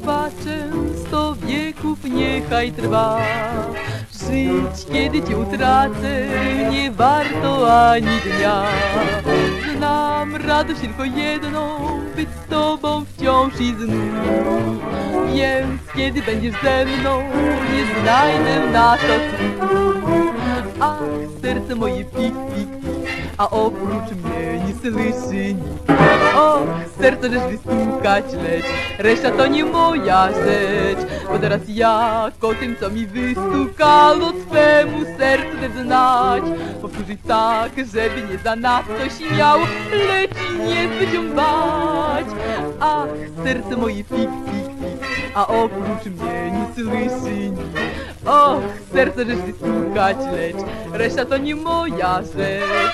trwa często, wieków niechaj trwa. Żyć, kiedy cię utracę, nie warto ani dnia. Znam radość tylko jedną, być z tobą wciąż i znów. Więc kiedy będziesz ze mną, nie znajdę na to słów. Ach, serce moje pik, pik, pik, a oprócz mnie nie słyszy nikt. Och, serce rzecz wystukać leć, reszta to nie moja rzecz. Bo teraz jak o tym, co mi wystukało, twemu sercu chcę znać. Powtórzyć tak, żeby nie zanadto śmiało, lecz i nie zbyt ją bać. Ach, serce moje pik, pik, pik, a oprócz mnie nie słyszy nikt. Och, serce rzecz wystukać lecz, reszta to nie moja rzecz.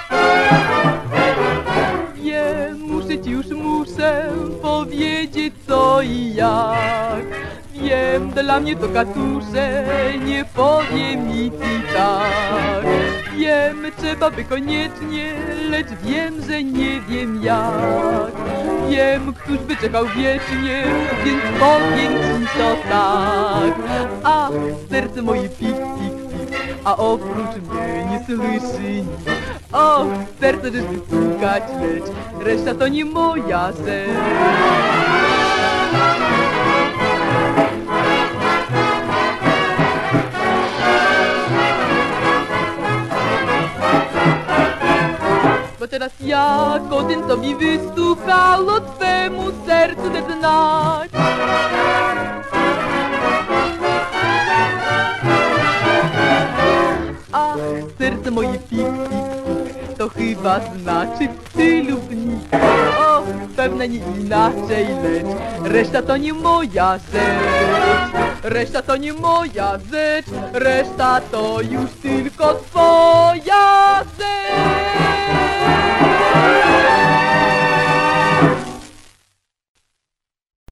Wiem, muszę ci już powiedzieć co i jak. Wiem, dla mnie to katusze, nie powiem nic i tak. Wiem, trzeba by koniecznie, lecz wiem, że nie wiem jak. Wiem, któż by czekał wiecznie, więc powiem ci to tak. Ach, serce moje pik, pik, pik, a oprócz mnie nie słyszy nikt. Och, serce rzecz wystukać lecz, reszta to nie moja rzecz. Bo teraz jak o tym, co mi wystukało, twemu sercu chcę znać. Ach, serce moje pik, pik, pik, to chyba znaczy ty lub nikt. Och, pewne nie inaczej, lecz reszta to nie moja rzecz. Reszta to nie moja rzecz, reszta to już tylko twoja.